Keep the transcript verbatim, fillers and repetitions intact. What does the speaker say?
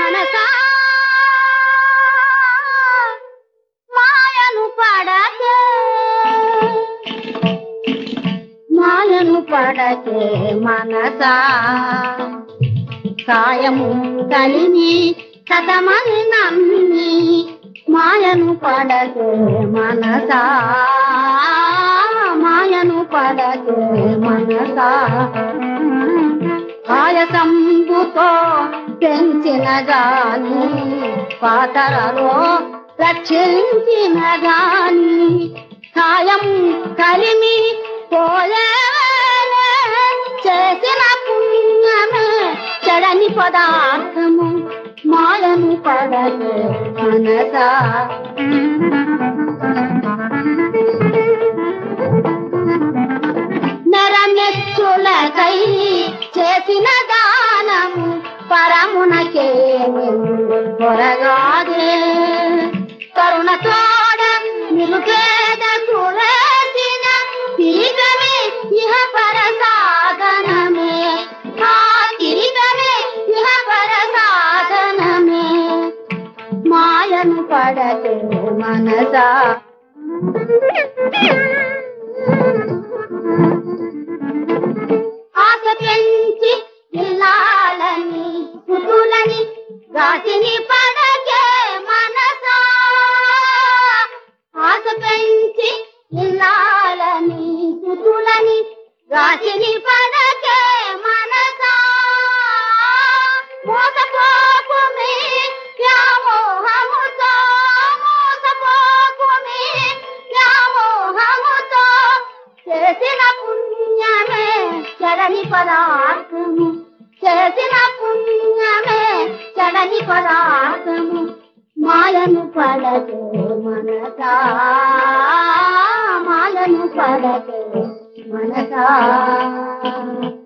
మనసా మాయను పడకే మాయను పడకే మనసా కాయము కలిమి కథమని నమ్మి మాయను పడకే మనసా మాయను పడకే మనసా ఆయాసంబుతో పెంచిన గాని పాతరలో రక్షించిన గాని కాయం కలిమి పోయేలే చేసిన పుణ్యమే చెడని పదార్థము మాయను పడకే మనసా నరమెచ్చులకై చేసిన దానము పరమునకే కొరగాదే కరుణతోడ నిరుపేద కురేసిన తిరిగమే ఇహ పర సాధనమే ఆ తిరిగమే ఇహ పర సాధనమే మాయను పడకే మనసా ఆశ పెంచి ఇల్లాలని పుతులని రాతిని పడకే మనసా ఆశ పెంచి ఇల్లాలని పుతులని రాతిని పడకే మనసా మోసపోకుమే వ్యామోహముతో మోసపోకుమే వ్యామోహముతో చేసిన పుణ్యమే చెడని పదార్థము చేసిన పుణ్యమే చెడని పదార్థము మాయను పడకే మనసా మాయను పడకే మనసా